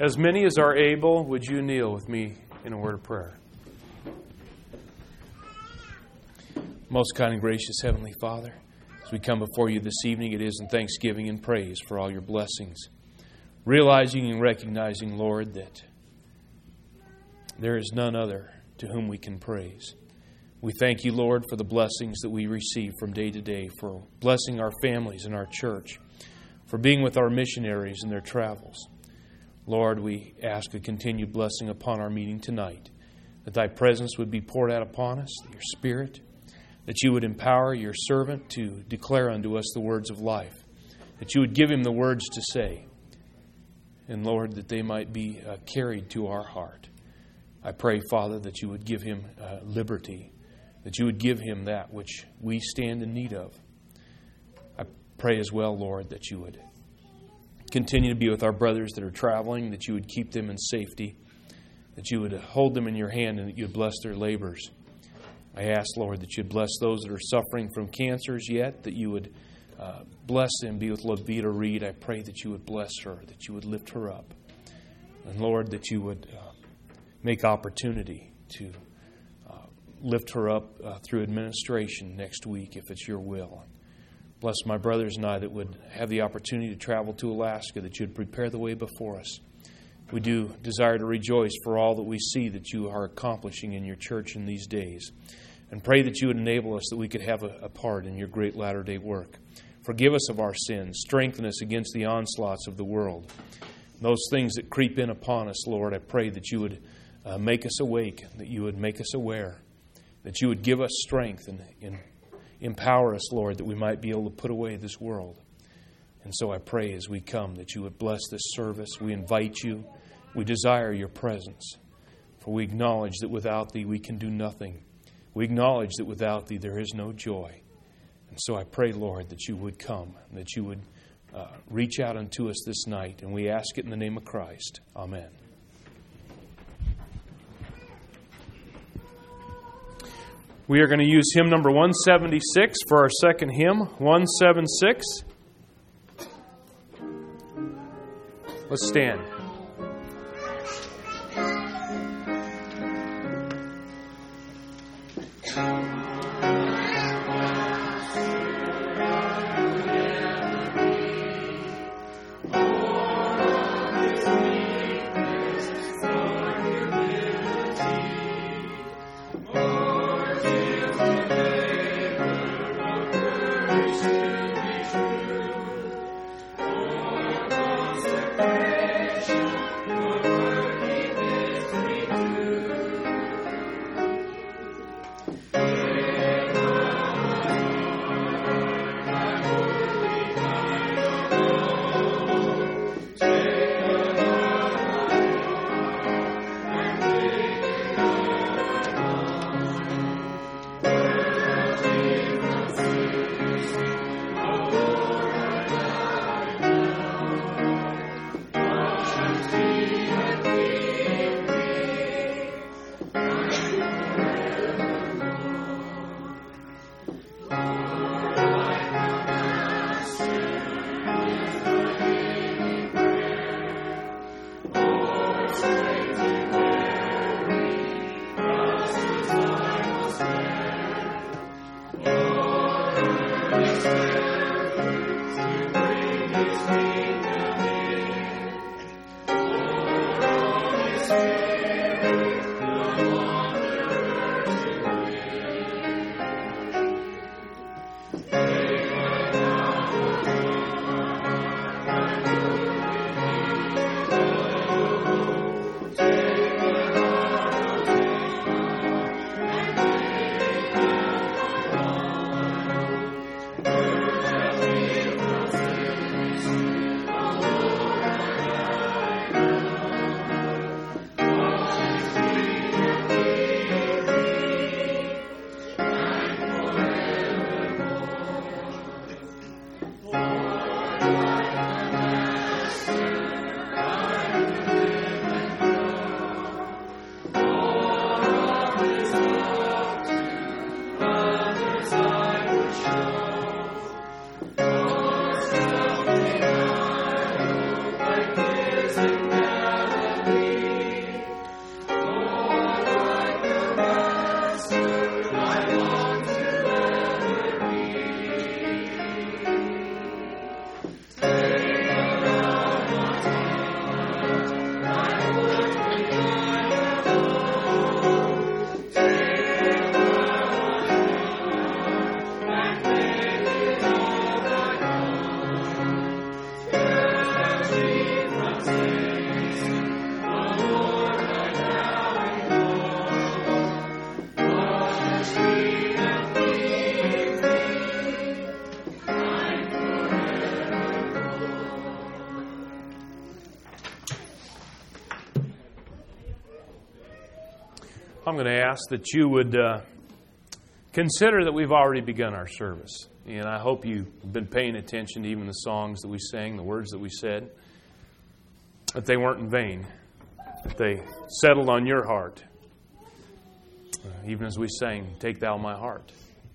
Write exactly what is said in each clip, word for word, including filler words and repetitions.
As many as are able, would you kneel with me in a word of prayer? Most kind and gracious Heavenly Father, as we come before you this evening, it is in thanksgiving and praise for all your blessings. Realizing and recognizing, Lord, that there is none other to whom we can praise. We thank you, Lord, for the blessings that we receive from day to day, for blessing our families and our church, for being with our missionaries in their travels. Lord, we ask a continued blessing upon our meeting tonight, that thy presence would be poured out upon us, your Spirit, that you would empower your servant to declare unto us the words of life, that you would give him the words to say, and Lord, that they might be uh, carried to our heart. I pray, Father, that you would give him uh, liberty, that you would give him that which we stand in need of. I pray as well, Lord, that you would continue to be with our brothers that are traveling, that you would keep them in safety, that you would hold them in your hand, and that you would bless their labors. I ask, Lord, that you'd bless those that are suffering from cancers yet, that you would uh, bless them, be with Levita Reed. I pray that you would bless her, that you would lift her up. And Lord, that you would uh, make opportunity to uh, lift her up uh, through administration next week, if it's your will. Bless my brothers and I that would have the opportunity to travel to Alaska, that you'd prepare the way before us. We do desire to rejoice for all that we see that you are accomplishing in your church in these days. And pray that you would enable us that we could have a, a part in your great latter-day work. Forgive us of our sins. Strengthen us against the onslaughts of the world. Those things that creep in upon us, Lord, I pray that you would uh, make us awake, that you would make us aware, that you would give us strength and, and empower us, Lord, that we might be able to put away this world. And so I pray as we come that you would bless this service. We invite you. We desire your presence. For we acknowledge that without thee we can do nothing. We acknowledge that without thee there is no joy. And so I pray, Lord, that you would come, that you would uh, reach out unto us this night. And we ask it in the name of Christ. Amen. We are going to use hymn number one seventy-six for our second hymn, one seventy-six. Let's stand. Yeah. I'm going to ask that you would uh, consider that we've already begun our service. And I hope you've been paying attention to even the songs that we sang, the words that we said, that they weren't in vain, that they settled on your heart. Uh, even as we sang, "Take Thou My Heart."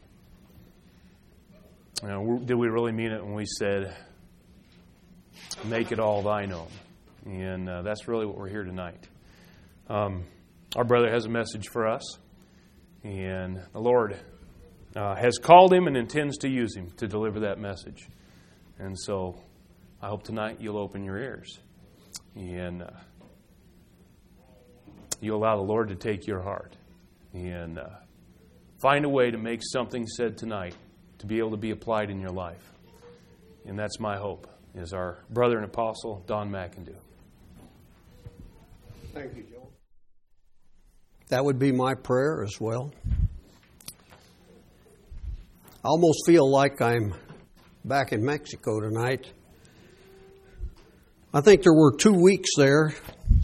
You know, did we really mean it when we said, "Make it all Thine own"? And uh, that's really what we're here tonight. Um, our brother has a message for us, and the Lord uh, has called him and intends to use him to deliver that message. And so I hope tonight you'll open your ears and uh, you'll allow the Lord to take your heart and uh, find a way to make something said tonight to be able to be applied in your life. And that's my hope, is our brother and apostle, Don McIndoe. Thank you, Joe. That would be my prayer as well. I almost feel like I'm back in Mexico tonight. I think there were two weeks there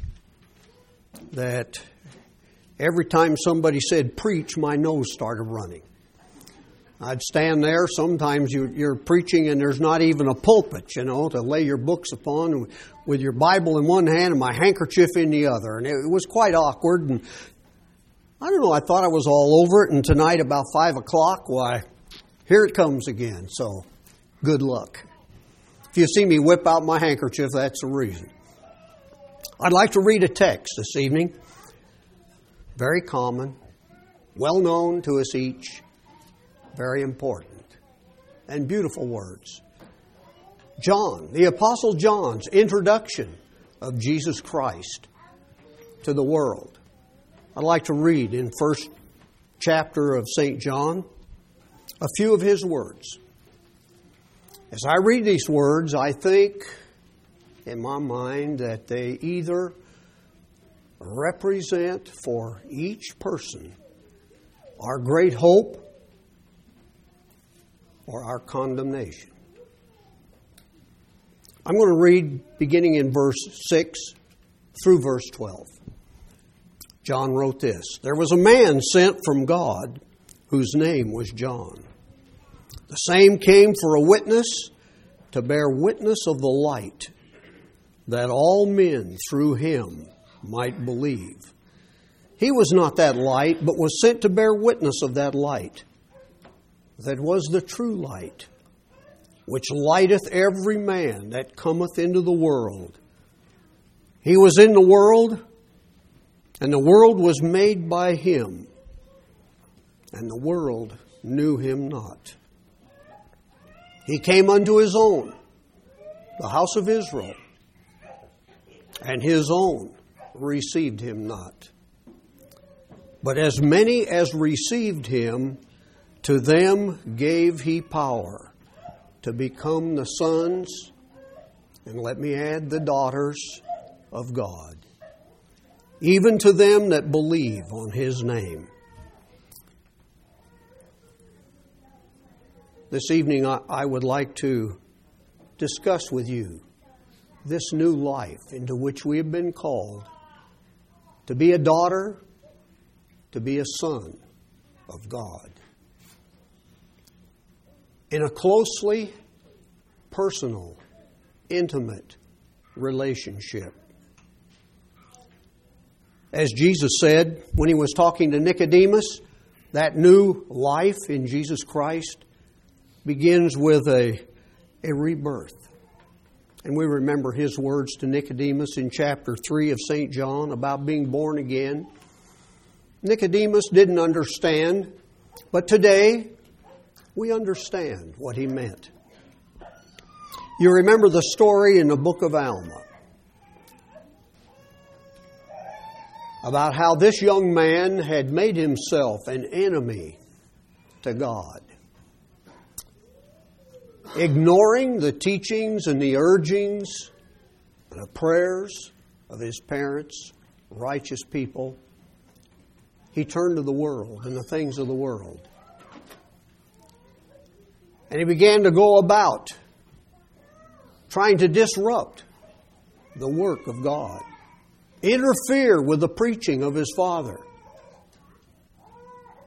that every time somebody said preach, my nose started running. I'd stand there. Sometimes you, you're preaching and there's not even a pulpit, you know, to lay your books upon, with your Bible in one hand and my handkerchief in the other. And it was quite awkward. And I don't know, I thought I was all over it. And tonight about five o'clock, why, here it comes again. So good luck. If you see me whip out my handkerchief, that's the reason. I'd like to read a text this evening. Very common, well known to us each. Very important and beautiful words. John, the Apostle John's introduction of Jesus Christ to the world. I'd like to read in first chapter of Saint John a few of his words. As I read these words, I think in my mind that they either represent for each person our great hope or our condemnation. I'm going to read beginning in verse six through verse twelve. John wrote this: "There was a man sent from God whose name was John. The same came for a witness, to bear witness of the light, that all men through him might believe. He was not that light, but was sent to bear witness of that light, that was the true light, which lighteth every man that cometh into the world. He was in the world, and the world was made by him, and the world knew him not. He came unto his own, the house of Israel, and his own received him not. But as many as received him, to them gave he power to become the sons, and let me add, the daughters of God, even to them that believe on his name." This evening I, I would like to discuss with you this new life into which we have been called to be a daughter, to be a son of God, in a closely personal, intimate relationship. As Jesus said when he was talking to Nicodemus, that new life in Jesus Christ begins with a, a rebirth. And we remember his words to Nicodemus in chapter three of Saint John about being born again. Nicodemus didn't understand, but today we understand what he meant. You remember the story in the book of Alma about how this young man had made himself an enemy to God, ignoring the teachings and the urgings and the prayers of his parents, righteous people. He turned to the world and the things of the world. And he began to go about trying to disrupt the work of God, interfere with the preaching of his Father.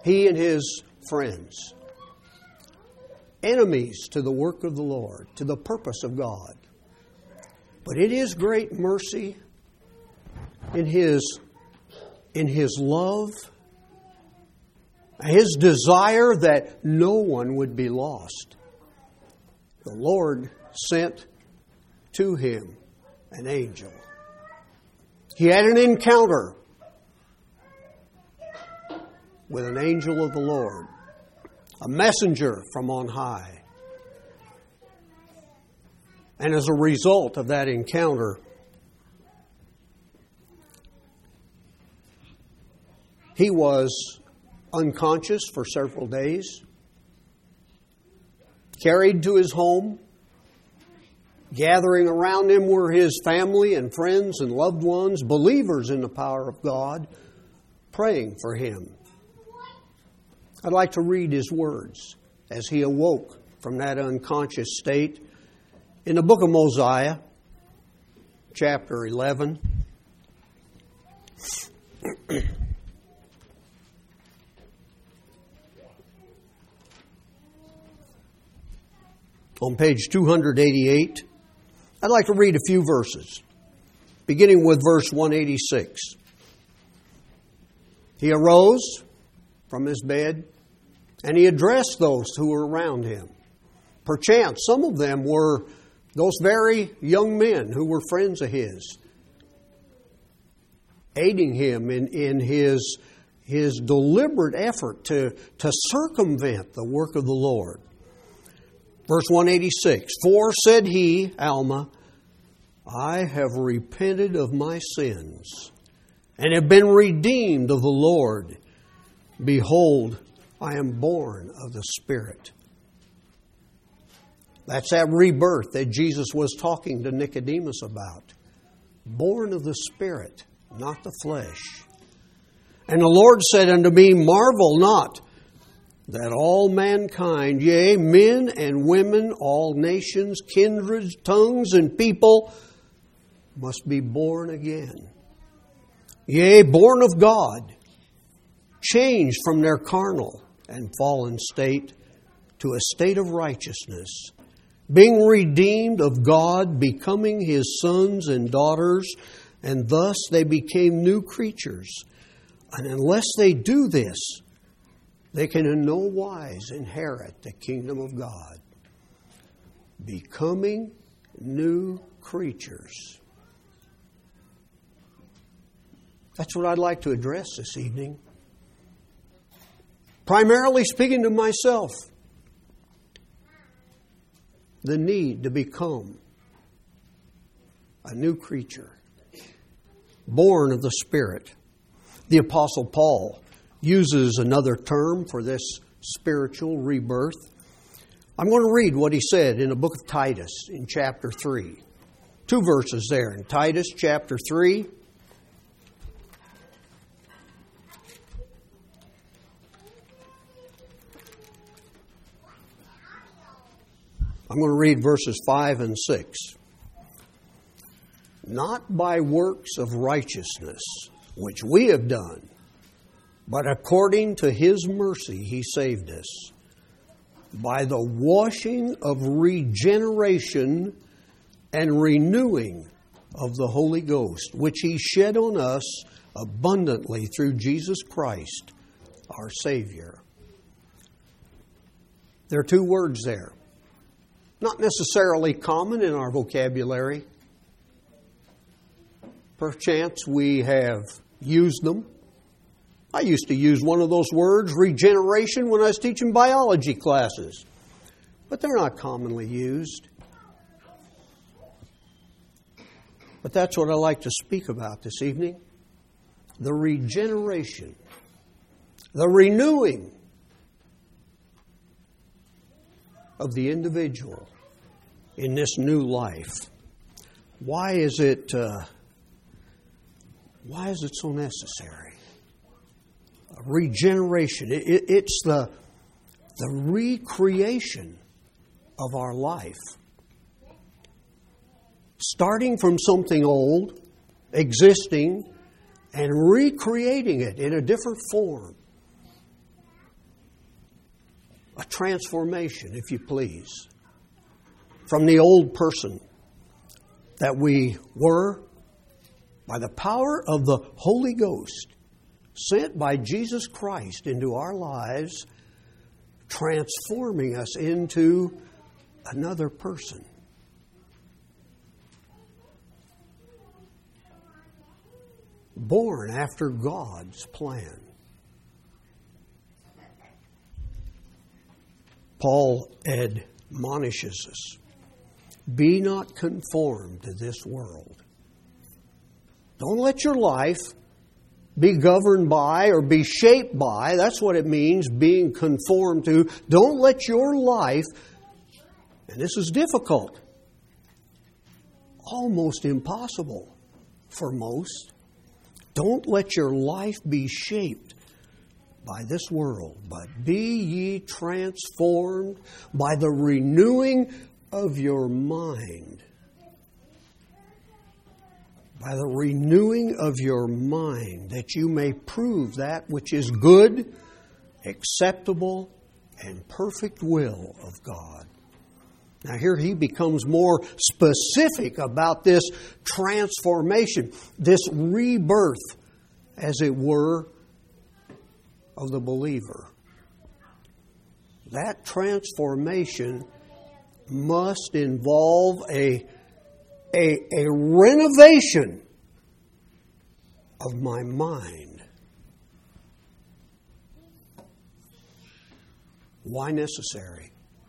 he and his friends, enemies to the work of the Lord, to the purpose of God. But it is great mercy in His, in His love, His desire that no one would be lost. The Lord sent to him an angel. He had an encounter with an angel of the Lord, a messenger from on high. And as a result of that encounter, he was unconscious for several days, carried to his home. Gathering around him were his family and friends and loved ones, believers in the power of God, praying for him. I'd like to read his words as he awoke from that unconscious state in the book of Mosiah, chapter eleven. On page two eighty-eight, I'd like to read a few verses, beginning with verse one eighty-six. He arose from his bed, and he addressed those who were around him. Perchance some of them were those very young men who were friends of his, aiding him in, in his, his deliberate effort to, to circumvent the work of the Lord. Verse one eighty-six, For said he, Alma, I have repented of my sins, and have been redeemed of the Lord. Behold, I am born of the Spirit. That's that rebirth that Jesus was talking to Nicodemus about. Born of the Spirit, not the flesh. And the Lord said unto me, Marvel not, that all mankind, yea, men and women, all nations, kindreds, tongues, and people, must be born again. Yea, born of God, changed from their carnal and fallen state to a state of righteousness, being redeemed of God, becoming His sons and daughters, and thus they became new creatures. And unless they do this, they can in no wise inherit the kingdom of God. Becoming new creatures. That's what I'd like to address this evening. Primarily speaking to myself. The need to become a new creature. Born of the Spirit. The Apostle Paul uses another term for this spiritual rebirth. I'm going to read what he said in the book of Titus in chapter three. Two verses there in Titus chapter three. I'm going to read verses five and six. Not by works of righteousness, which we have done, but according to His mercy He saved us, by the washing of regeneration and renewing of the Holy Ghost, which He shed on us abundantly through Jesus Christ, our Savior. There are two words there, not necessarily common in our vocabulary. Perchance we have used them. I used to use one of those words, regeneration, when I was teaching biology classes. But they're not commonly used. But that's what I like to speak about this evening. The regeneration. The renewing of the individual in this new life. Why is it, uh, why is it so necessary? Regeneration. It, it, it's the, the recreation of our life. Starting from something old, existing, and recreating it in a different form. a transformation, if you please, from the old person that we were by the power of the Holy Ghost sent by Jesus Christ into our lives, transforming us into another person. Born after God's plan. Paul admonishes us, be not conformed to this world. Don't let your life be governed by or be shaped by. That's what it means, being conformed to. Don't let your life, and this is difficult, almost impossible for most, don't let your life be shaped by this world, but be ye transformed by the renewing of your mind. By the renewing of your mind, that you may prove that which is good, acceptable, and perfect will of God. Now here he becomes more specific about this transformation, this rebirth, as it were, of the believer. That transformation must involve a, a, a renovation of my mind. Why necessary?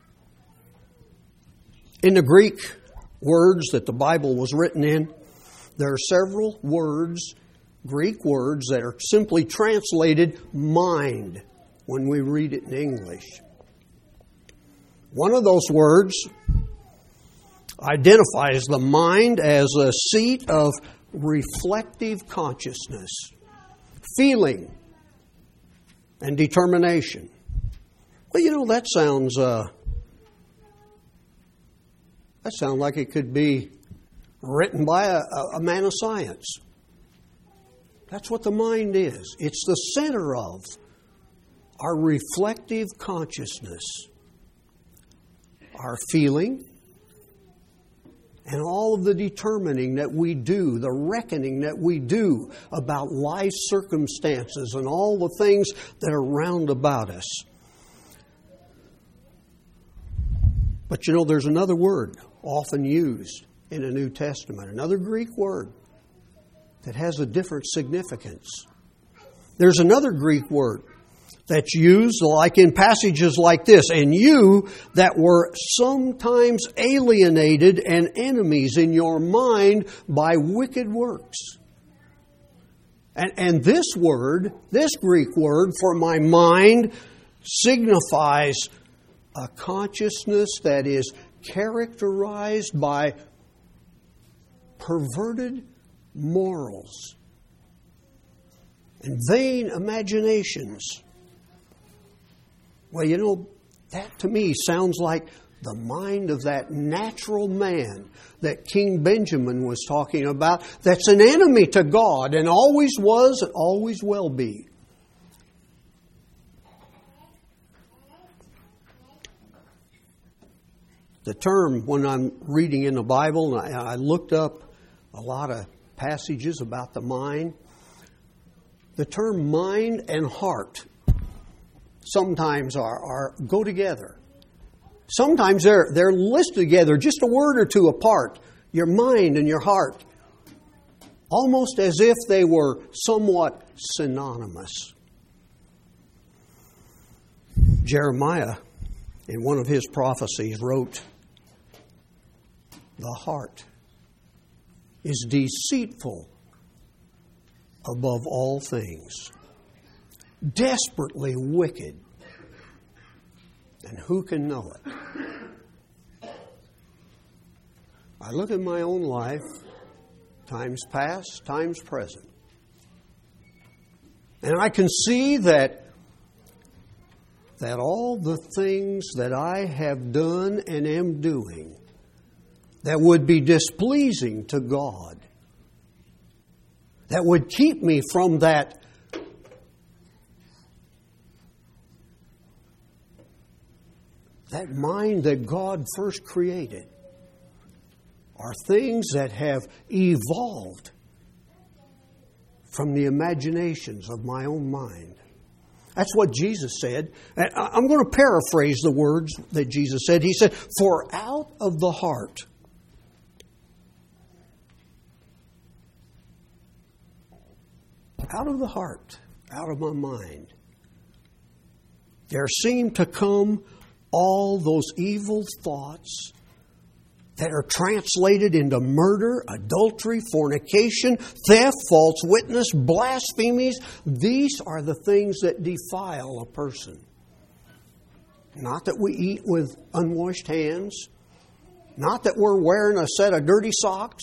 In the Greek words that the Bible was written in, there are several words, Greek words, that are simply translated mind when we read it in English. One of those words identifies the mind as a seat of reflective consciousness, feeling, and determination. Well, you know, that sounds uh, that sounds like it could be written by a, a man of science. That's what the mind is. It's the center of our reflective consciousness, our feeling, and all of the determining that we do, the reckoning that we do about life circumstances and all the things that are round about us. But you know, there's another word often used in the New Testament, another Greek word that has a different significance. There's another Greek word that's used like in passages like this, and you that were sometimes alienated and enemies in your mind by wicked works. And, and this word, this Greek word for my mind, signifies a consciousness that is characterized by perverted morals and vain imaginations. Well, you know, that to me sounds like the mind of that natural man that King Benjamin was talking about, that's an enemy to God and always was and always will be. The term, when I'm reading in the Bible, and I, I looked up a lot of passages about the mind, the term mind and heart sometimes are, are go together. Sometimes they're they're listed together, just a word or two apart. Your mind and your heart, almost as if they were somewhat synonymous. Jeremiah, in one of his prophecies, wrote, "The heart is deceitful above all things, desperately wicked, and who can know it?" I look at my own life, times past, times present, and I can see that that all the things that I have done and am doing that would be displeasing to God, that would keep me from that that mind that God first created, are things that have evolved from the imaginations of my own mind. That's what Jesus said. And I'm going to paraphrase the words that Jesus said. He said, "For out of the heart out of the heart, out of my mind, there seem to come all those evil thoughts that are translated into murder, adultery, fornication, theft, false witness, blasphemies. These are the things that defile a person. Not that we eat with unwashed hands. Not that we're wearing a set of dirty socks.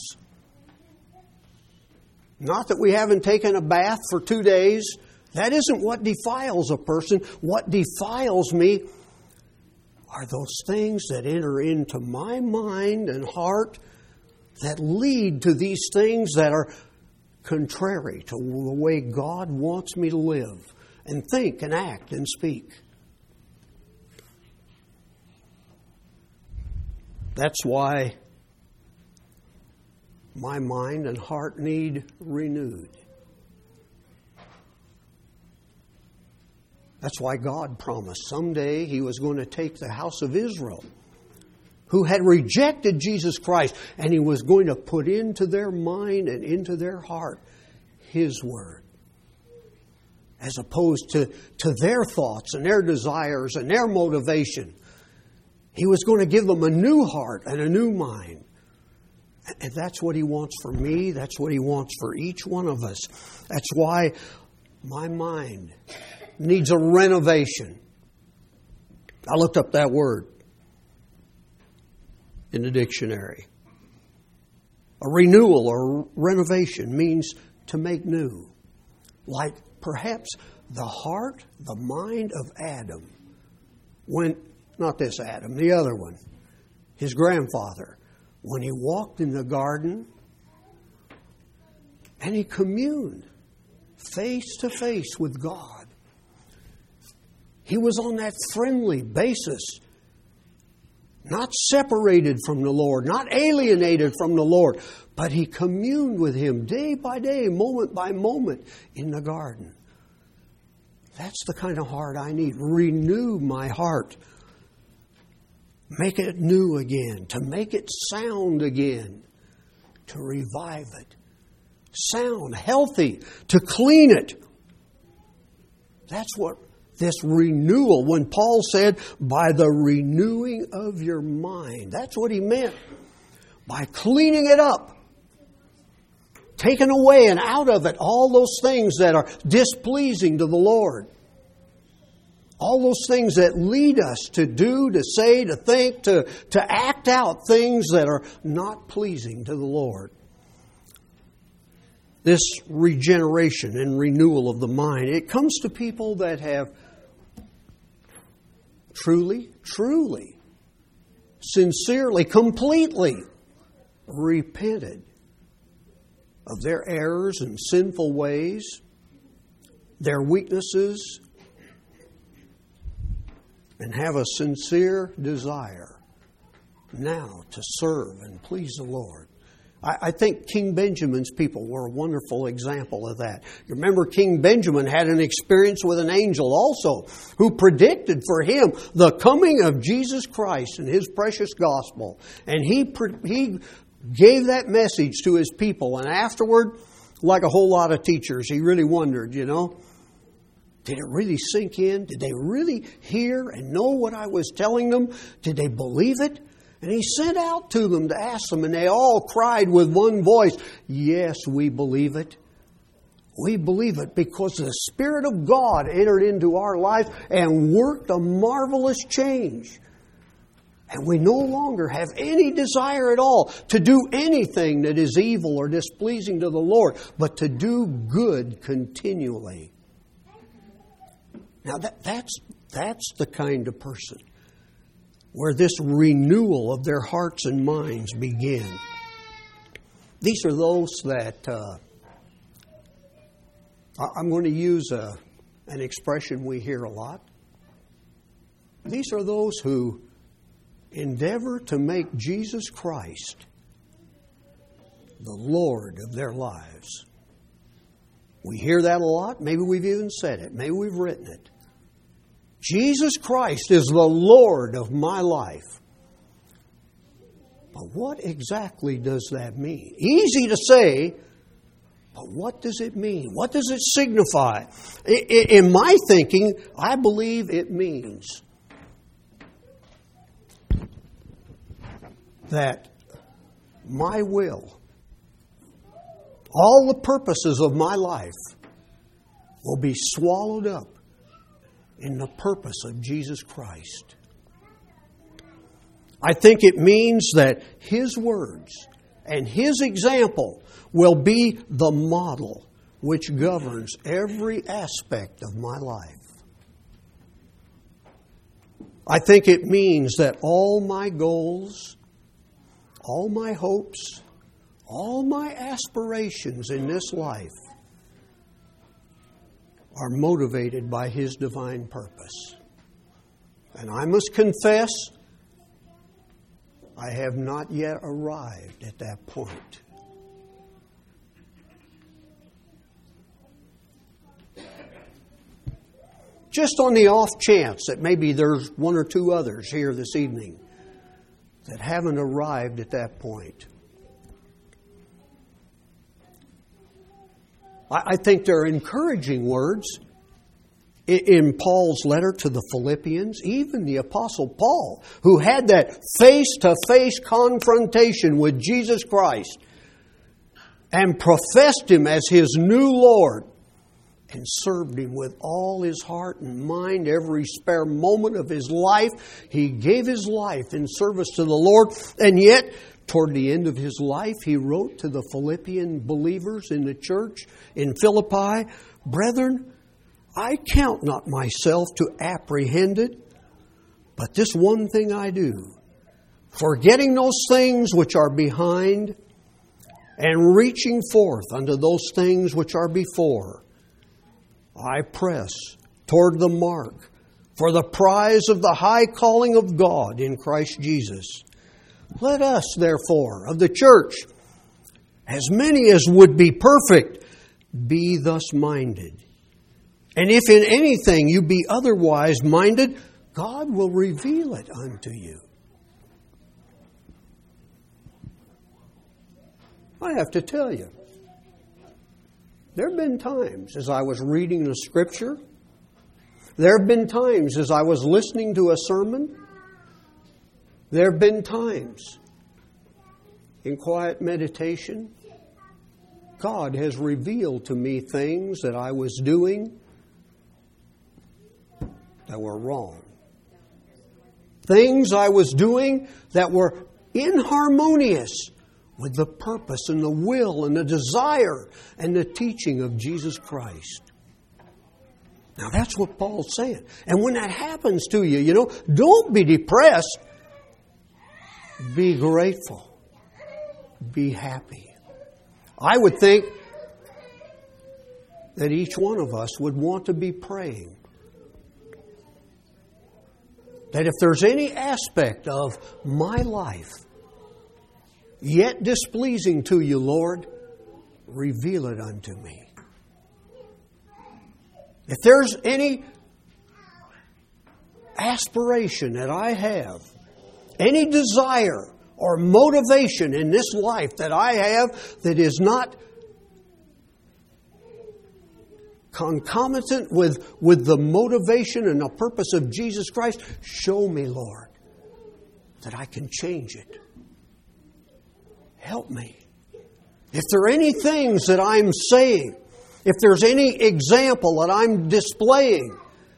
Not that we haven't taken a bath for two days. That isn't what defiles a person. What defiles me are those things that enter into my mind and heart that lead to these things that are contrary to the way God wants me to live and think and act and speak. That's why my mind and heart need renewed. That's why God promised someday He was going to take the house of Israel, who had rejected Jesus Christ, and He was going to put into their mind and into their heart His Word, as opposed to, to their thoughts and their desires and their motivation. He was going to give them a new heart and a new mind. And that's what He wants for me. That's what He wants for each one of us. That's why my mind needs a renovation. I looked up that word in the dictionary. A renewal or renovation means to make new. Like perhaps the heart, the mind of Adam, when, not this Adam, the other one, his grandfather, when he walked in the garden and he communed face to face with God. He was on that friendly basis, not separated from the Lord, not alienated from the Lord, but he communed with Him day by day, moment by moment in the garden. That's the kind of heart I need. Renew my heart. Make it new again, to make it sound again, to revive it. Sound, healthy, to clean it. That's what this renewal, when Paul said, by the renewing of your mind, that's what he meant. By cleaning it up, taking away and out of it all those things that are displeasing to the Lord. All those things that lead us to do, to say, to think, to, to act out things that are not pleasing to the Lord. This regeneration and renewal of the mind, it comes to people that have truly, truly, sincerely, completely repented of their errors and sinful ways, their weaknesses, and have a sincere desire now to serve and please the Lord. I, I think King Benjamin's people were a wonderful example of that. You remember King Benjamin had an experience with an angel also who predicted for him the coming of Jesus Christ and His precious gospel. And he, he gave that message to his people. And afterward, like a whole lot of teachers, he really wondered, you know, did it really sink in? Did they really hear and know what I was telling them? Did they believe it? And he sent out to them to ask them, and they all cried with one voice, yes, we believe it. We believe it because the Spirit of God entered into our lives and worked a marvelous change. And we no longer have any desire at all to do anything that is evil or displeasing to the Lord, but to do good continually. Now that, that's, that's the kind of person where this renewal of their hearts and minds begin. These are those that, uh, I'm going to use a, an expression we hear a lot. These are those who endeavor to make Jesus Christ the Lord of their lives. We hear that a lot. Maybe we've even said it. Maybe we've written it. Jesus Christ is the Lord of my life. But what exactly does that mean? Easy to say, but what does it mean? What does it signify? In my thinking, I believe it means that my will, all the purposes of my life, will be swallowed up in the purpose of Jesus Christ. I think it means that His words and His example will be the model which governs every aspect of my life. I think it means that all my goals, all my hopes, all my aspirations in this life are motivated by His divine purpose. And I must confess, I have not yet arrived at that point. Just on the off chance that maybe there's one or two others here this evening that haven't arrived at that point, I think there are encouraging words in Paul's letter to the Philippians, even the Apostle Paul, who had that face-to-face confrontation with Jesus Christ and professed Him as his new Lord and served Him with all his heart and mind, every spare moment of his life. He gave his life in service to the Lord, and yet, toward the end of his life, he wrote to the Philippian believers in the church in Philippi, "Brethren, I count not myself to apprehended, but this one thing I do, forgetting those things which are behind, and reaching forth unto those things which are before, I press toward the mark for the prize of the high calling of God in Christ Jesus. Let us, therefore, of the church, as many as would be perfect, be thus minded. And if in anything you be otherwise minded, God will reveal it unto you." I have to tell you, there have been times as I was reading the Scripture, there have been times as I was listening to a sermon, there have been times in quiet meditation, God has revealed to me things that I was doing that were wrong. Things I was doing that were inharmonious with the purpose and the will and the desire and the teaching of Jesus Christ. Now that's what Paul's saying. And when that happens to you, you know, don't be depressed. Be grateful. Be happy. I would think that each one of us would want to be praying that if there's any aspect of my life yet displeasing to you, Lord, reveal it unto me. If there's any aspiration that I have, any desire or motivation in this life that I have that is not concomitant with, with the motivation and the purpose of Jesus Christ, show me, Lord, that I can change it. Help me. If there are any things that I'm saying, if there's any example that I'm displaying,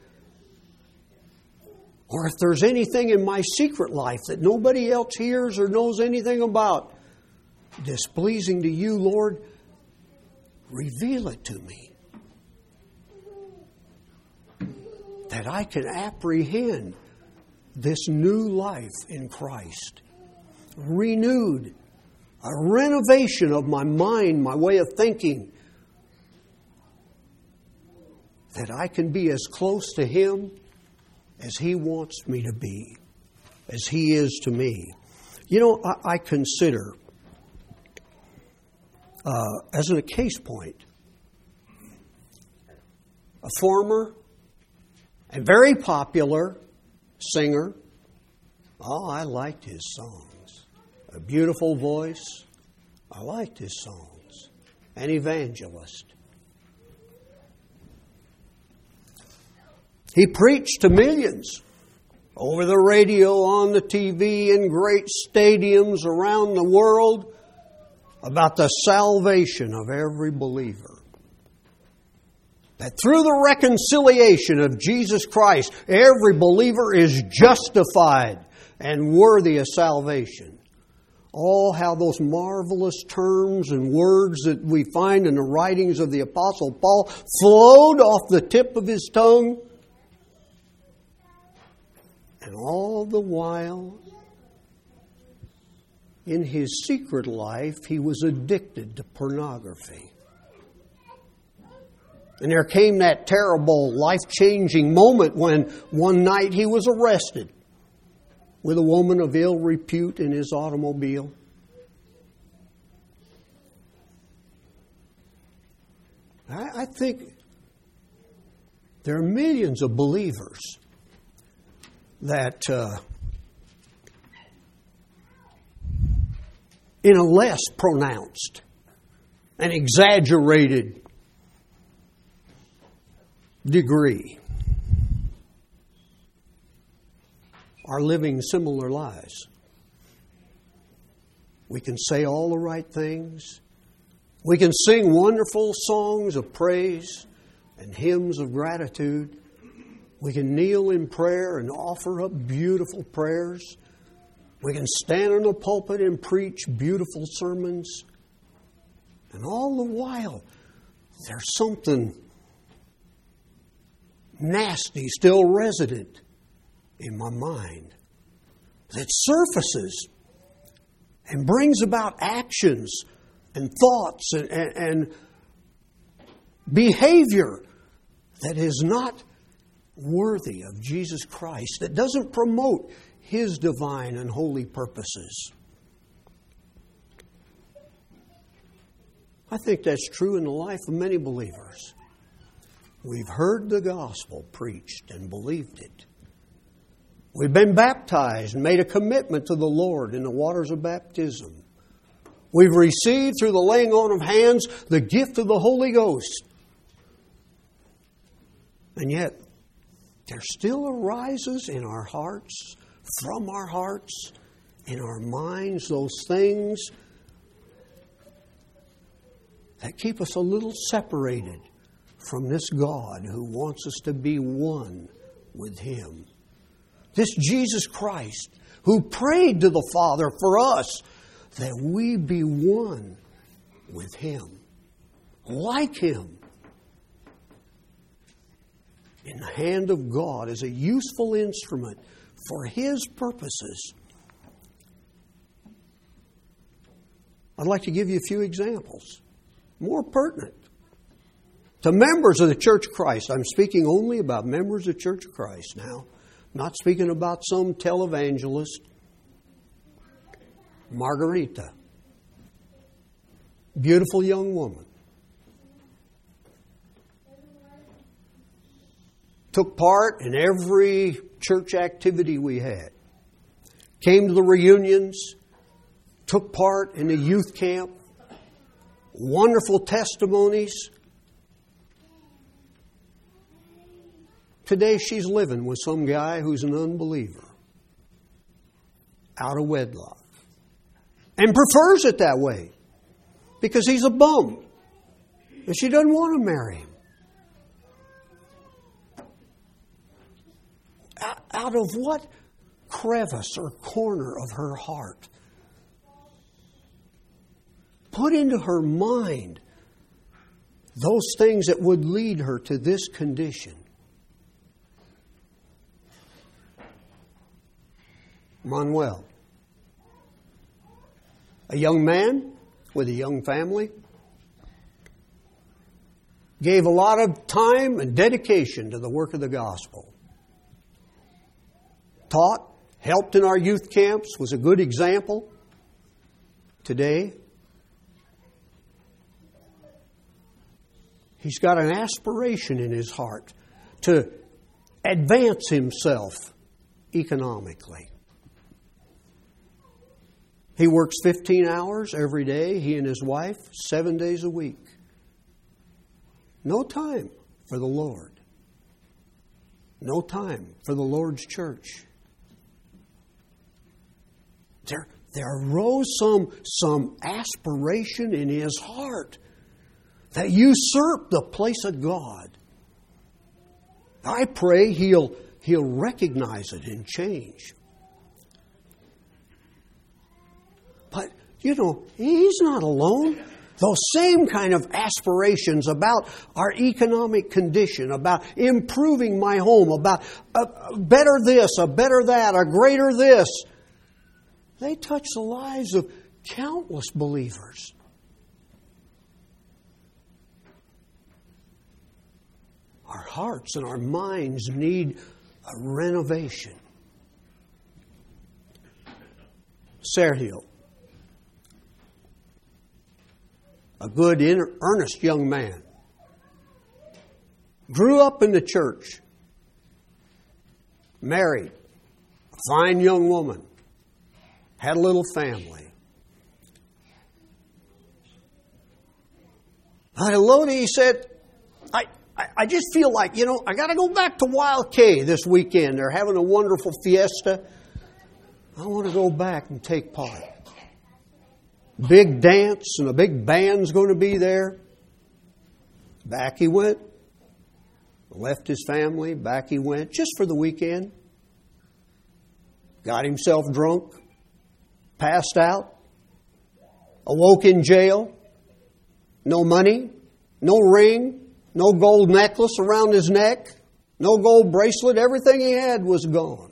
or if there's anything in my secret life that nobody else hears or knows anything about, displeasing to you, Lord, reveal it to me, that I can apprehend this new life in Christ, renewed, a renovation of my mind, my way of thinking, that I can be as close to Him as He wants me to be. as He is to me. You know, I, I consider, uh, as a case point, a former and very popular singer. Oh, I liked his songs. A beautiful voice. I liked his songs. An evangelist. He preached to millions over the radio, on the T V, in great stadiums around the world about the salvation of every believer. That through the reconciliation of Jesus Christ, every believer is justified and worthy of salvation. Oh, how those marvelous terms and words that we find in the writings of the Apostle Paul flowed off the tip of his tongue. And all the while, in his secret life, he was addicted to pornography. And there came that terrible, life-changing moment when one night he was arrested with a woman of ill repute in his automobile. I, I think there are millions of believers that uh, in a less pronounced and exaggerated degree are living similar lives. We can say all the right things. We can sing wonderful songs of praise and hymns of gratitude. We can kneel in prayer and offer up beautiful prayers. We can stand in the pulpit and preach beautiful sermons. And all the while, there's something nasty still resident in my mind that surfaces and brings about actions and thoughts and, and, and behavior that is not worthy of Jesus Christ, that doesn't promote His divine and holy purposes. I think that's true in the life of many believers. We've heard the gospel preached and believed it. We've been baptized and made a commitment to the Lord in the waters of baptism. We've received through the laying on of hands the gift of the Holy Ghost. And yet, there still arises in our hearts, from our hearts, in our minds, those things that keep us a little separated from this God who wants us to be one with Him. This Jesus Christ who prayed to the Father for us that we be one with Him, like Him, in the hand of God as a useful instrument for His purposes. I'd like to give you a few examples, more pertinent to members of the Church of Christ. I'm speaking only about members of the Church of Christ now. Not speaking about some televangelist. Margarita. Beautiful young woman. Took part in every church activity we had. Came to the reunions. Took part in the youth camp. Wonderful testimonies. Today she's living with some guy who's an unbeliever. Out of wedlock. And prefers it that way. Because he's a bum. And she doesn't want to marry him. Out of what crevice or corner of her heart? Put into her mind those things that would lead her to this condition. Manuel, a young man with a young family, gave a lot of time and dedication to the work of the gospel. Taught, helped in our youth camps, was a good example. Today, he's got an aspiration in his heart to advance himself economically. He works fifteen hours every day, he and his wife, seven days a week. No time for the Lord. No time for the Lord's church. There, there arose some, some aspiration in his heart that usurped the place of God. I pray he'll, he'll recognize it and change. But, you know, he's not alone. Those same kind of aspirations about our economic condition, about improving my home, about a better this, a better that, a greater this, they touch the lives of countless believers. Our hearts and our minds need a renovation. Sergio, a good, earnest young man, grew up in the church, married, a fine young woman, had a little family. Elodie, he said, I, I, I just feel like, you know, I got to go back to Wild K this weekend. They're having a wonderful fiesta. I want to go back and take part. Big dance and a big band's going to be there. Back he went. Left his family. Back he went just for the weekend. Got himself drunk. Passed out. Awoke in jail. No money. No ring. No gold necklace around his neck. No gold bracelet. Everything he had was gone.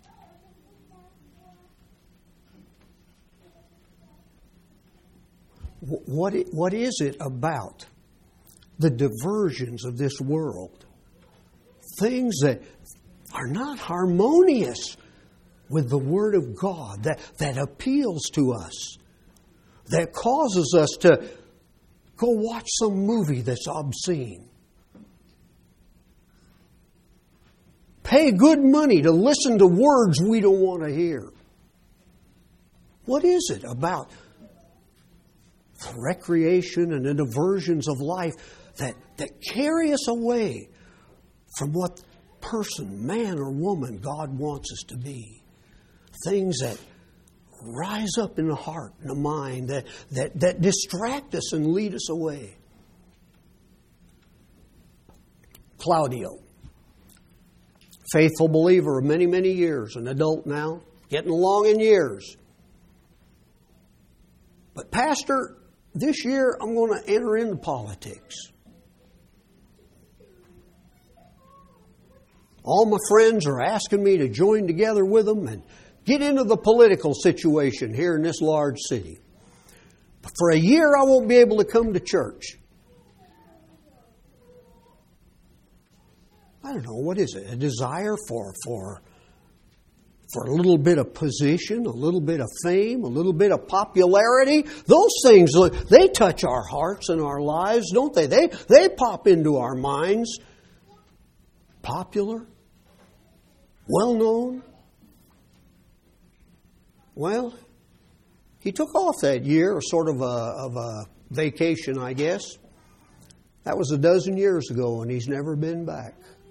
What what is it about the diversions of this world? Things that are not harmonious with the Word of God, that, that appeals to us, that causes us to go watch some movie that's obscene. Pay good money to listen to words we don't want to hear. What is it about the recreation and the diversions of life that, that carry us away from what person, man or woman, God wants us to be? Things that rise up in the heart and the mind, that, that, that distract us and lead us away. Claudio, faithful believer of many, many years, an adult now, getting along in years. But Pastor, this year I'm going to enter into politics. All my friends are asking me to join together with them and get into the political situation here in this large city. But for a year I won't be able to come to church. I don't know, what is it? A desire for, for, for a little bit of position, a little bit of fame, a little bit of popularity. Those things, they touch our hearts and our lives, don't they? They, they pop into our minds. Popular, well-known. Well, he took off that year, sort of a, of a vacation, I guess. That was a dozen years ago, and he's never been back.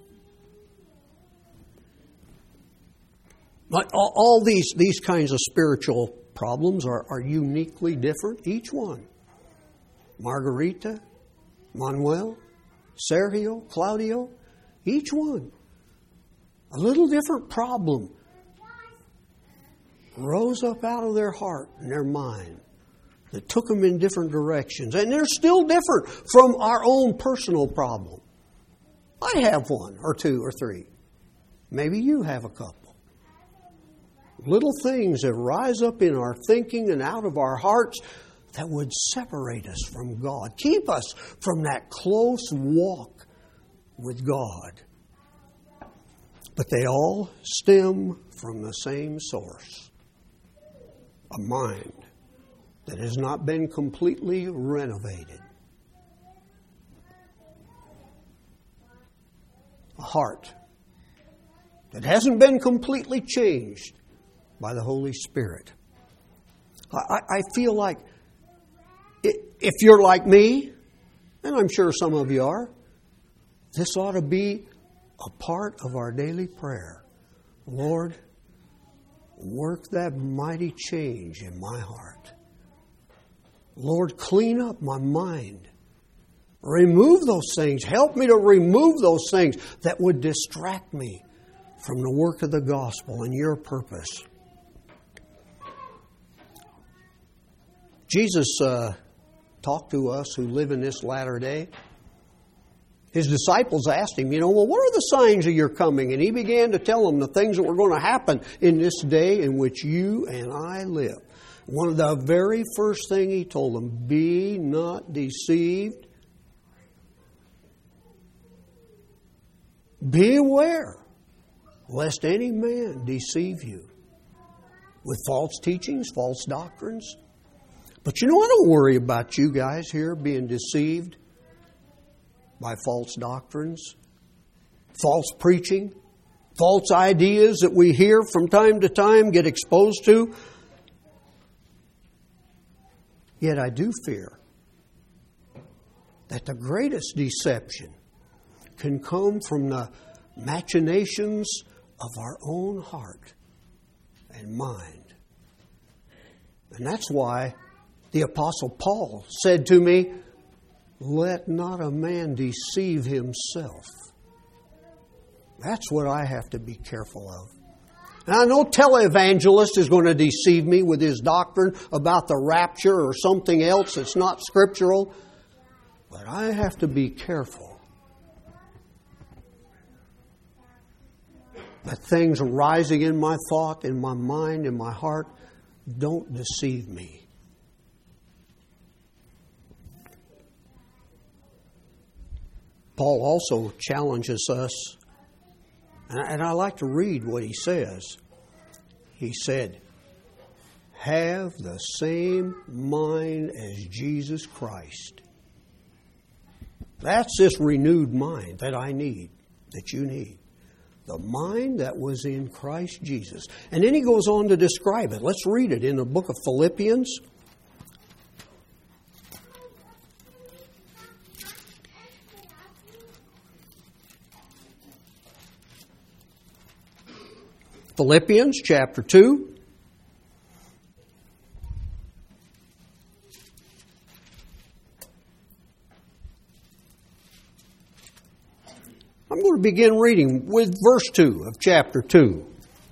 But all, all these, these kinds of spiritual problems are, are uniquely different, each one. Margarita, Manuel, Sergio, Claudio, each one. A little different problem rose up out of their heart and their mind that took them in different directions. And they're still different from our own personal problem. I have one or two or three. Maybe you have a couple. Little things that rise up in our thinking and out of our hearts that would separate us from God. Keep us from that close walk with God. But they all stem from the same source. A mind that has not been completely renovated. A heart that hasn't been completely changed by the Holy Spirit. I, I feel like if you're like me, and I'm sure some of you are, this ought to be a part of our daily prayer. Lord, work that mighty change in my heart. Lord, clean up my mind. Remove those things. Help me to remove those things that would distract me from the work of the gospel and your purpose. Jesus uh, talked to us who live in this latter day. His disciples asked him, you know, well, what are the signs of your coming? And he began to tell them the things that were going to happen in this day in which you and I live. One of the very first thing he told them, be not deceived. Beware lest any man deceive you with false teachings, false doctrines. But you know, I don't worry about you guys here being deceived by false doctrines, false preaching, false ideas that we hear from time to time, get exposed to. Yet I do fear that the greatest deception can come from the machinations of our own heart and mind. And that's why the Apostle Paul said to me, let not a man deceive himself. That's what I have to be careful of. Now, no televangelist is going to deceive me with his doctrine about the rapture or something else that's not scriptural. But I have to be careful that things arising in my thought, in my mind, in my heart, don't deceive me. Paul also challenges us, and I like to read what he says. He said, have the same mind as Jesus Christ. That's this renewed mind that I need, that you need. The mind that was in Christ Jesus. And then he goes on to describe it. Let's read it in the book of Philippians. Philippians chapter two. I'm going to begin reading with verse two of chapter two.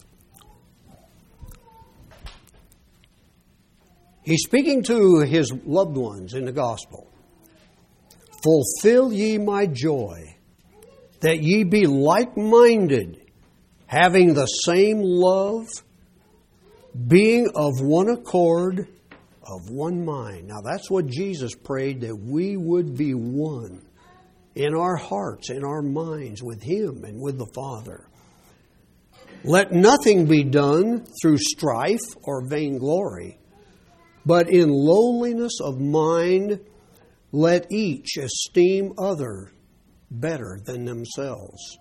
He's speaking to his loved ones in the gospel. Fulfill ye my joy, that ye be like-minded, having the same love, being of one accord, of one mind. Now that's what Jesus prayed, that we would be one in our hearts, in our minds, with Him and with the Father. Let nothing be done through strife or vainglory, but in lowliness of mind, let each esteem other better than themselves.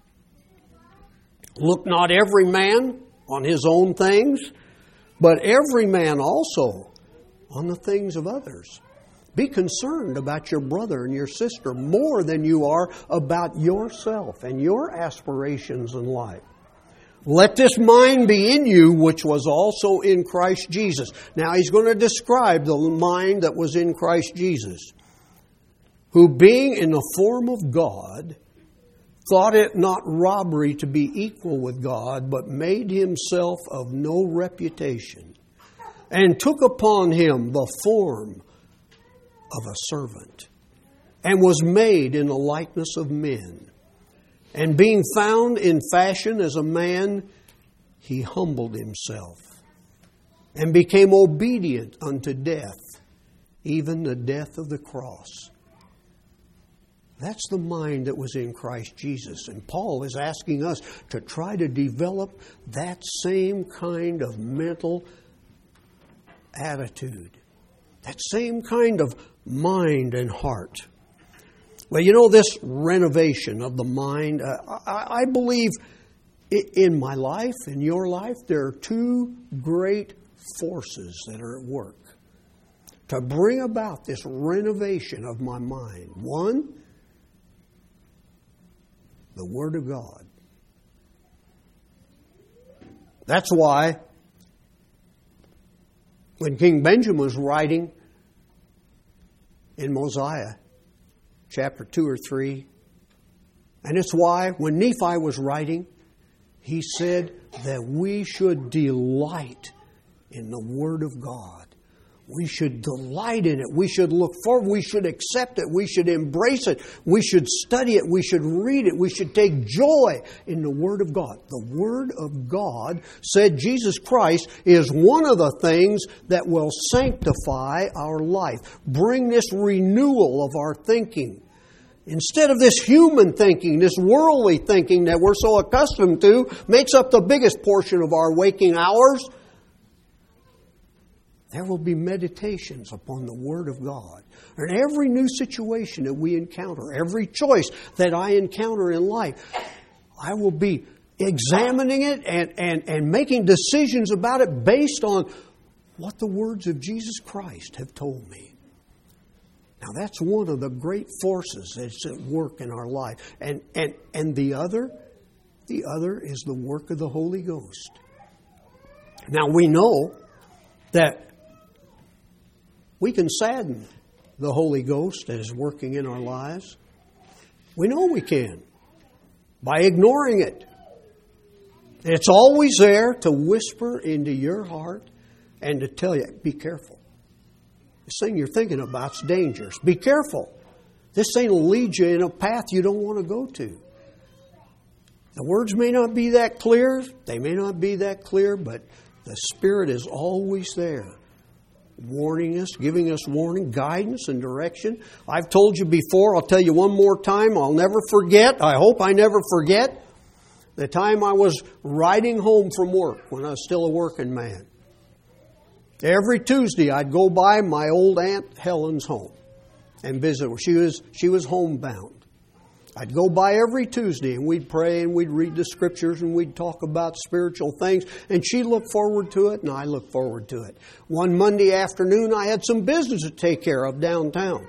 Look not every man on his own things, but every man also on the things of others. Be concerned about your brother and your sister more than you are about yourself and your aspirations in life. Let this mind be in you, which was also in Christ Jesus. Now he's going to describe the mind that was in Christ Jesus, who being in the form of God, thought it not robbery to be equal with God, but made himself of no reputation, and took upon him the form of a servant, and was made in the likeness of men. And being found in fashion as a man, he humbled himself, and became obedient unto death, even the death of the cross. That's the mind that was in Christ Jesus. And Paul is asking us to try to develop that same kind of mental attitude, that same kind of mind and heart. Well, you know, this renovation of the mind, uh, I, I believe in my life, in your life, there are two great forces that are at work to bring about this renovation of my mind. One, the Word of God. That's why when King Benjamin was writing in Mosiah, chapter two or three, and it's why when Nephi was writing, he said that we should delight in the Word of God. We should delight in it. We should look forward. We should accept it. We should embrace it. We should study it. We should read it. We should take joy in the Word of God. The Word of God, said Jesus Christ, is one of the things that will sanctify our life. Bring this renewal of our thinking. Instead of this human thinking, this worldly thinking that we're so accustomed to, makes up the biggest portion of our waking hours, there will be meditations upon the Word of God. And every new situation that we encounter, every choice that I encounter in life, I will be examining it and, and, and making decisions about it based on what the words of Jesus Christ have told me. Now that's one of the great forces that's at work in our life. And, and, and the other, the other is the work of the Holy Ghost. Now we know that we can sadden the Holy Ghost that is working in our lives. We know we can by ignoring it. It's always there to whisper into your heart and to tell you, be careful. This thing you're thinking about's dangerous. Be careful. This thing will lead you in a path you don't want to go to. The words may not be that clear. They may not be that clear, but the Spirit is always there, warning us, giving us warning, guidance, and direction. I've told you before, I'll tell you one more time, I'll never forget, I hope I never forget, the time I was riding home from work when I was still a working man. Every Tuesday I'd go by my old Aunt Helen's home and visit her. She was, she was homebound. I'd go by every Tuesday and we'd pray and we'd read the Scriptures and we'd talk about spiritual things. And she looked forward to it and I looked forward to it. One Monday afternoon I had some business to take care of downtown.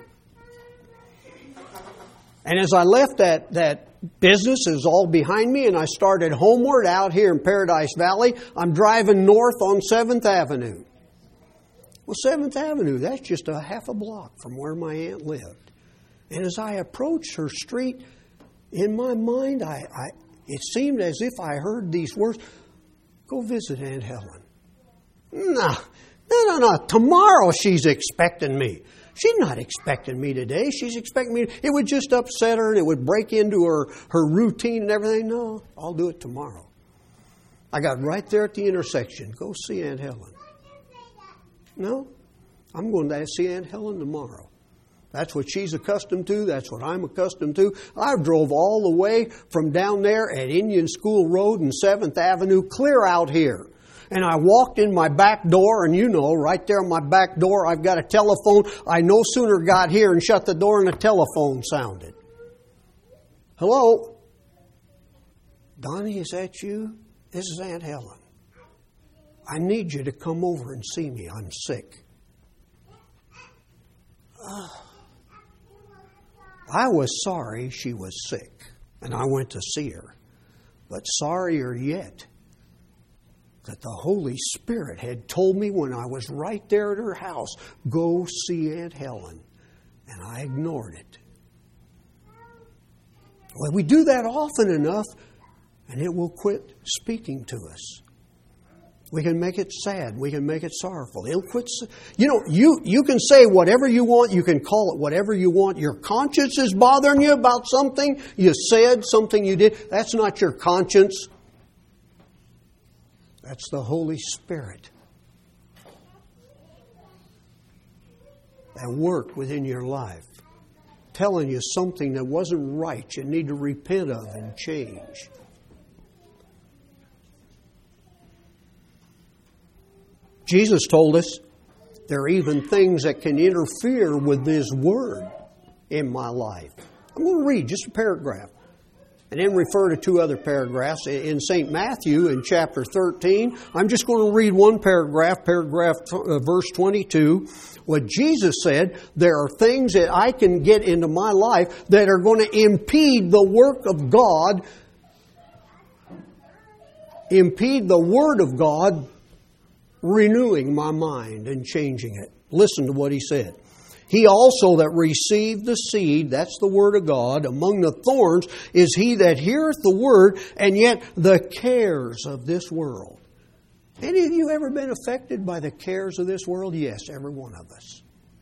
And as I left that, that business, it was all behind me, and I started homeward out here in Paradise Valley. I'm driving north on seventh Avenue. Well, seventh Avenue, that's just a half a block from where my aunt lived. And as I approached her street, in my mind, I, I it seemed as if I heard these words, go visit Aunt Helen. No, no, no, no. Tomorrow she's expecting me. She's not expecting me today. She's expecting me. It would just upset her and it would break into her, her routine and everything. No, I'll do it tomorrow. I got right there at the intersection. Go see Aunt Helen. No, I'm going to see Aunt Helen tomorrow. That's what she's accustomed to. That's what I'm accustomed to. I drove all the way from down there at Indian School Road and seventh Avenue clear out here. And I walked in my back door, and you know, right there on my back door, I've got a telephone. I no sooner got here and shut the door and the telephone sounded. Hello? Donnie, is that you? This is Aunt Helen. I need you to come over and see me. I'm sick. Uh, I was sorry she was sick, and I went to see her. But sorrier yet, that the Holy Spirit had told me when I was right there at her house, go see Aunt Helen. And I ignored it. Well, we do that often enough, and it will quit speaking to us. We can make it sad. We can make it sorrowful. It'll quit. You know, you, you can say whatever you want. You can call it whatever you want. Your conscience is bothering you about something you said, something you did. That's not your conscience. That's the Holy Spirit at work within your life telling you something that wasn't right you need to repent of and change. Jesus told us there are even things that can interfere with His Word in my life. I'm going to read just a paragraph and then refer to two other paragraphs. In Saint Matthew, in chapter thirteen, I'm just going to read one paragraph, paragraph uh, verse twenty-two. What Jesus said, there are things that I can get into my life that are going to impede the work of God, impede the Word of God renewing my mind and changing it. Listen to what He said. He also that received the seed, that's the Word of God, among the thorns, is he that heareth the Word, and yet the cares of this world. Any of you ever been affected by the cares of this world? Yes, every one of us.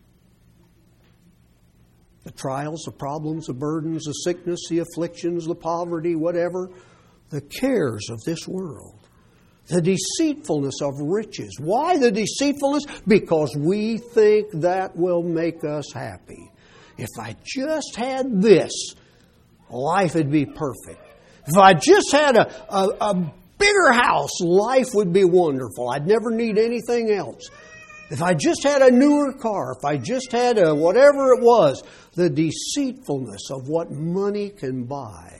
The trials, the problems, the burdens, the sickness, the afflictions, the poverty, whatever. The cares of this world. The deceitfulness of riches. Why the deceitfulness? Because we think that will make us happy. If I just had this, life would be perfect. If I just had a, a, a bigger house, life would be wonderful. I'd never need anything else. If I just had a newer car, if I just had a whatever it was, the deceitfulness of what money can buy.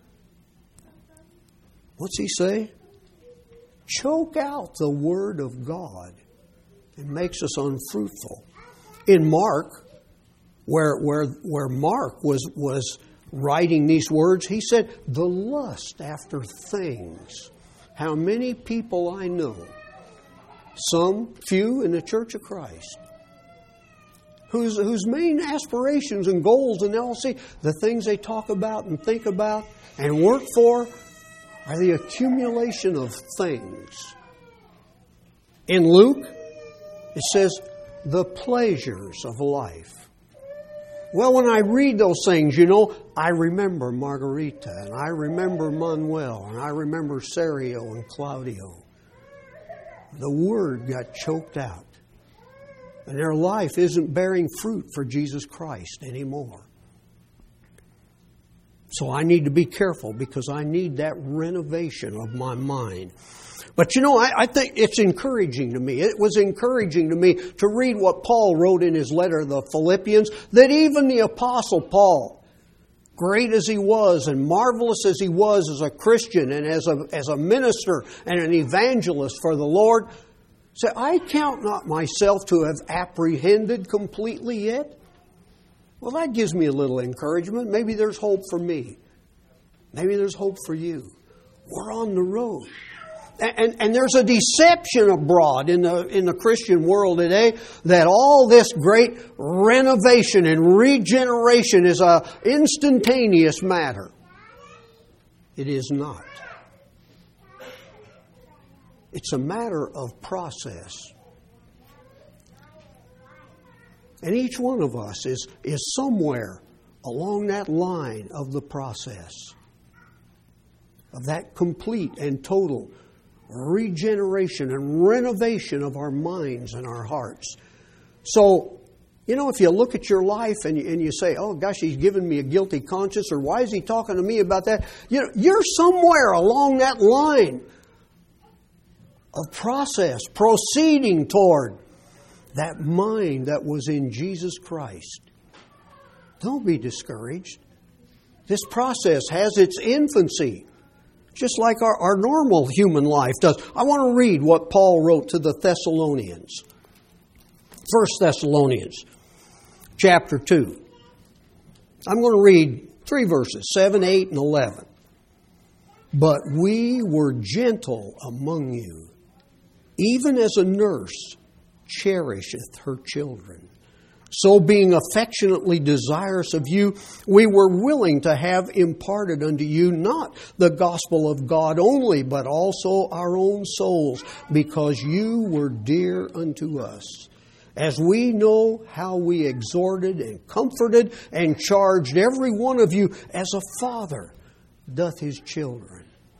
What's he say? Choke out the Word of God. It makes us unfruitful. In Mark, where where where Mark was was writing these words, he said, the lust after things. How many people I know, some few in the Church of Christ, whose whose main aspirations and goals and L C, the things they talk about and think about and work for, are the accumulation of things. In Luke, it says, the pleasures of life. Well, when I read those things, you know, I remember Margarita, and I remember Manuel, and I remember Sergio and Claudio. The Word got choked out. And their life isn't bearing fruit for Jesus Christ anymore. So I need to be careful because I need that renovation of my mind. But you know, I, I think it's encouraging to me. It was encouraging to me to read what Paul wrote in his letter to the Philippians, that even the Apostle Paul, great as he was and marvelous as he was as a Christian and as a, as a minister and an evangelist for the Lord, said, I count not myself to have apprehended completely yet. Well, that gives me a little encouragement. Maybe there's hope for me. Maybe there's hope for you. We're on the road. And, and, and there's a deception abroad in the, in the Christian world today that all this great renovation and regeneration is an instantaneous matter. It is not. It's a matter of process. And each one of us is, is somewhere along that line of the process of that complete and total regeneration and renovation of our minds and our hearts. So, you know, if you look at your life and you, and you say, oh gosh, he's giving me a guilty conscience, or why is he talking to me about that? You know, you're somewhere along that line of process, proceeding toward that mind that was in Jesus Christ. Don't be discouraged. This process has its infancy, just like our, our normal human life does. I want to read what Paul wrote to the Thessalonians. First Thessalonians, chapter two. I'm going to read three verses, seven, eight, and eleven. But we were gentle among you, even as a nurse cherisheth her children. So being affectionately desirous of you, we were willing to have imparted unto you not the gospel of God only, but also our own souls, because you were dear unto us. As we know how we exhorted and comforted and charged every one of you as a father doth his children.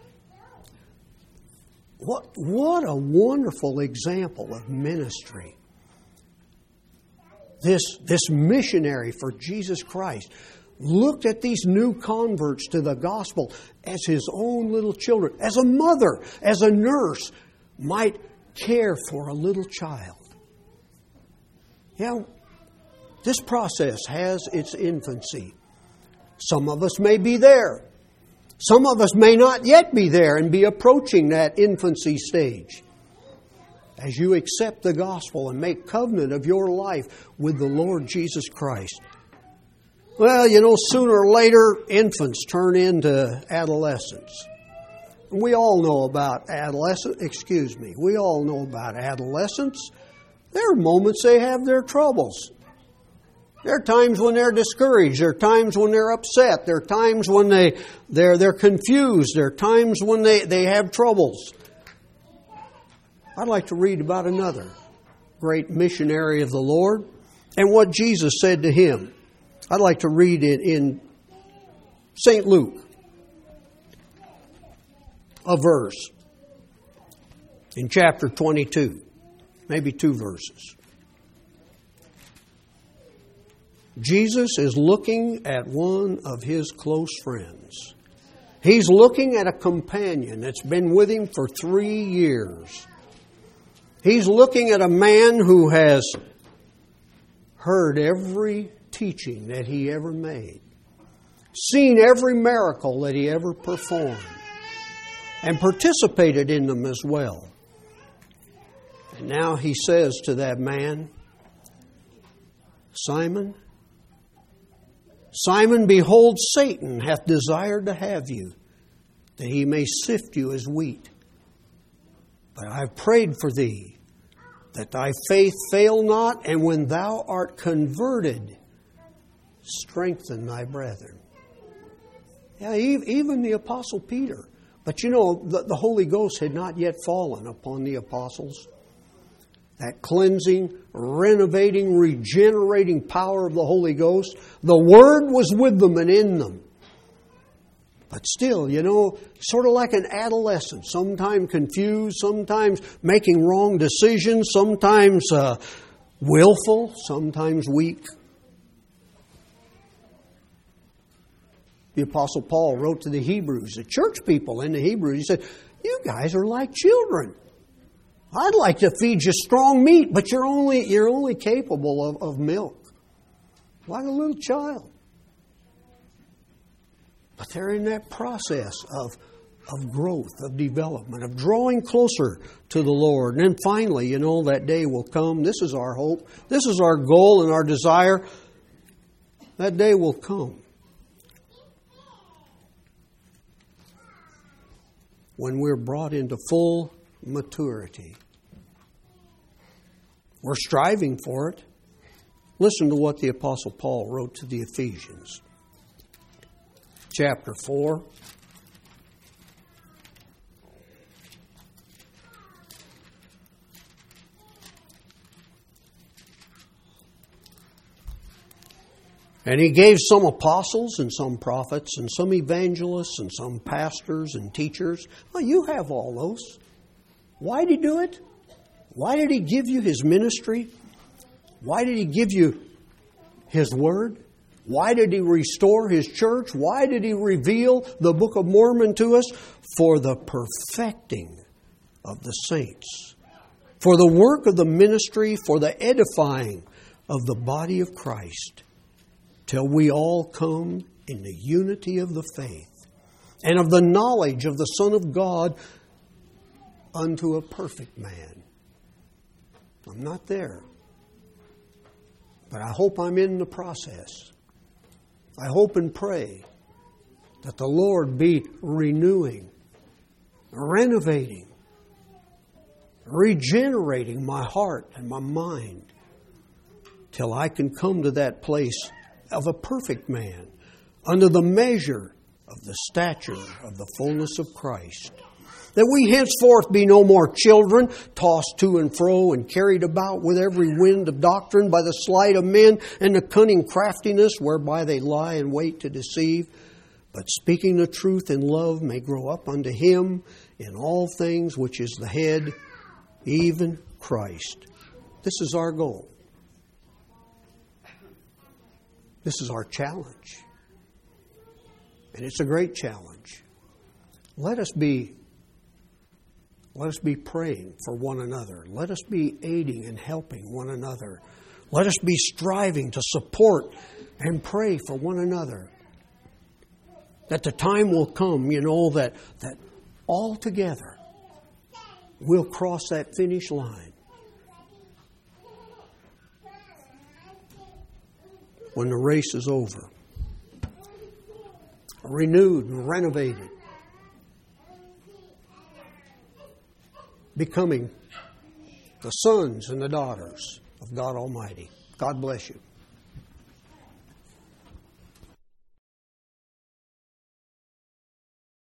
What, what a wonderful example of ministry. this, this missionary for Jesus Christ, looked at these new converts to the gospel as his own little children, as a mother, as a nurse might care for a little child. Yeah, this process has its infancy. Some of us may be there. Some of us may not yet be there and be approaching that infancy stage. As you accept the gospel and make covenant of your life with the Lord Jesus Christ. Well, you know, sooner or later, infants turn into adolescents. We all know about adolescence, excuse me, we all know about adolescents. There are moments they have their troubles. There are times when they're discouraged. There are times when they're upset. There are times when they, they're, they're confused. There are times when they, they have troubles. I'd like to read about another great missionary of the Lord and what Jesus said to him. I'd like to read it in Saint Luke, a verse in chapter twenty-two, maybe two verses. Jesus is looking at one of his close friends. He's looking at a companion that's been with him for three years. He's looking at a man who has heard every teaching that he ever made, seen every miracle that he ever performed, and participated in them as well. And now he says to that man, Simon, Simon, behold, Satan hath desired to have you, that he may sift you as wheat. But I have prayed for thee, that thy faith fail not, and when thou art converted, strengthen thy brethren. Yeah, even the Apostle Peter. But you know, the, the Holy Ghost had not yet fallen upon the apostles. That cleansing, renovating, regenerating power of the Holy Ghost. The Word was with them and in them. But still, you know, sort of like an adolescent, sometimes confused, sometimes making wrong decisions, sometimes uh, willful, sometimes weak. The Apostle Paul wrote to the Hebrews, the church people in the Hebrews, he said, you guys are like children. I'd like to feed you strong meat, but you're only, you're only capable of, of milk, like a little child. But they're in that process of, of growth, of development, of drawing closer to the Lord. And then finally, you know, that day will come. This is our hope. This is our goal and our desire. That day will come when we're brought into full maturity. We're striving for it. Listen to what the Apostle Paul wrote to the Ephesians. Chapter four. And he gave some apostles and some prophets and some evangelists and some pastors and teachers. Well, you have all those. Why did he do it? Why did he give you his ministry? Why did he give you his word? Why did he restore his church? Why did he reveal the Book of Mormon to us? For the perfecting of the saints. For the work of the ministry, for the edifying of the body of Christ. Till we all come in the unity of the faith and of the knowledge of the Son of God unto a perfect man. I'm not there, but I hope I'm in the process. I hope and pray that the Lord be renewing, renovating, regenerating my heart and my mind till I can come to that place of a perfect man, under the measure of the stature of the fullness of Christ. That we henceforth be no more children, tossed to and fro and carried about with every wind of doctrine by the sleight of men and the cunning craftiness whereby they lie in wait to deceive, but speaking the truth in love may grow up unto Him in all things which is the head, even Christ. This is our goal. This is our challenge. And it's a great challenge. Let us be Let us be praying for one another. Let us be aiding and helping one another. Let us be striving to support and pray for one another. That the time will come, you know, that, that all together we'll cross that finish line. When the race is over. Renewed and renovated. Becoming the sons and the daughters of God Almighty. God bless you.